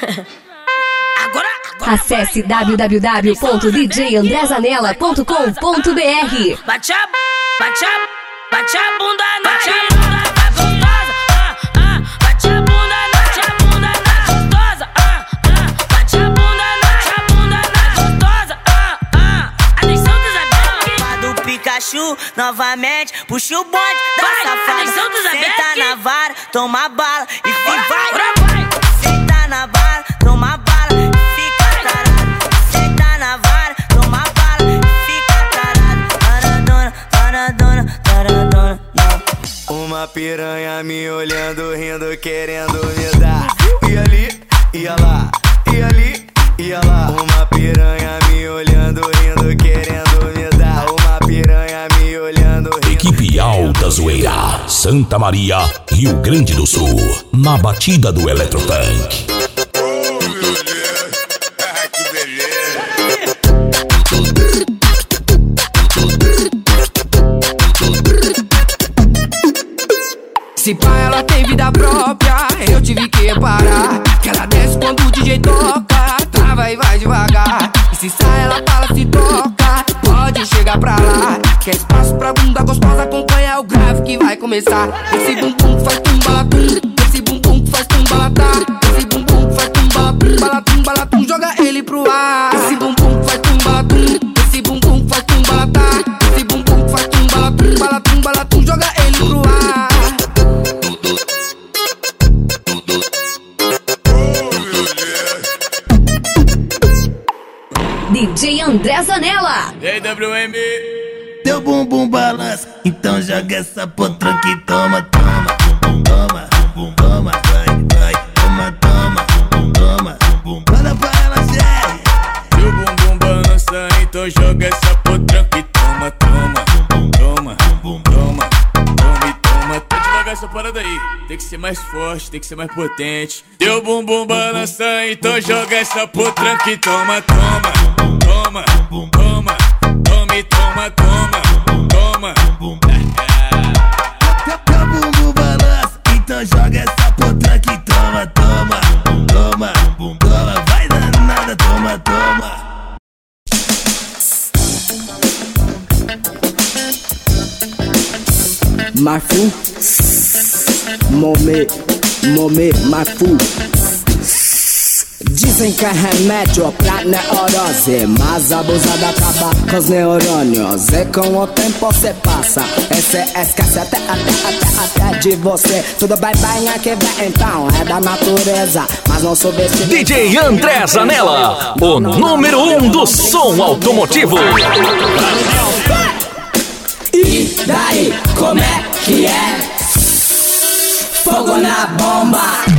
Acesse www.djandrezanella.com.br. Bate a bunda na gostosa. Bate a bunda na gostosa. Bate a bunda na gostosa. Atenção dos amigos. Do Pikachu, novamente, puxa o bonde da safada. Senta na vara, toma bala e vai. Senta na vara, toma bala e fica tarado. Senta na vara, toma bala e fica tarado. Taradona, não. Uma piranha me olhando, rindo, querendo me dar. E ali, ia lá, e ali, ia lá. Uma piranha me olhando, rindo, querendo me dar. Uma piranha me olhando, rindo. Equipe Alta Zoeira, Santa Maria, Rio Grande do Sul. Na batida do Eletrotanque. Se pá, ela tem vida própria, eu tive que reparar que ela desce quando o DJ toca, trava e vai devagar. E se sai, ela fala, se toca, pode chegar pra lá. Quer espaço pra bunda gostosa, acompanha o grave que vai começar. Esse bumbum faz tumbalatum, esse bumbum faz tumbalatá. Esse bumbum faz tumbalatum, balatum, joga ele pro ar. Esse bumbum faz tumbalatum, esse bumbum faz tumbalatá. Esse bumbum faz tumbalatum, balatum, joga ele pro ar. DJ André Zanella. DWM. Teu bumbum balança, então joga essa potranca e toma, toma, vai, toma, manda pra ela, Jerry. Teu bumbum balança, então joga essa potranca e toma. Tá devagar essa parada aí, tem que ser mais forte, tem que ser mais potente. Teu bumbum balança, então joga essa potranca e toma. Teu bumbum balança, então joga essa potranca e toma, vai danada, toma. Marfu, Momê, Marfu. Dizem que é remédio pra neurose, mas abusada acaba com os neurônios. E com o tempo cê passa, esse esquece até de você. Tudo bem, aqui vem então, é da natureza, mas não subestime. DJ André Zanella, o número 1 do som automotivo. E daí, como é que é? Fogo na bomba.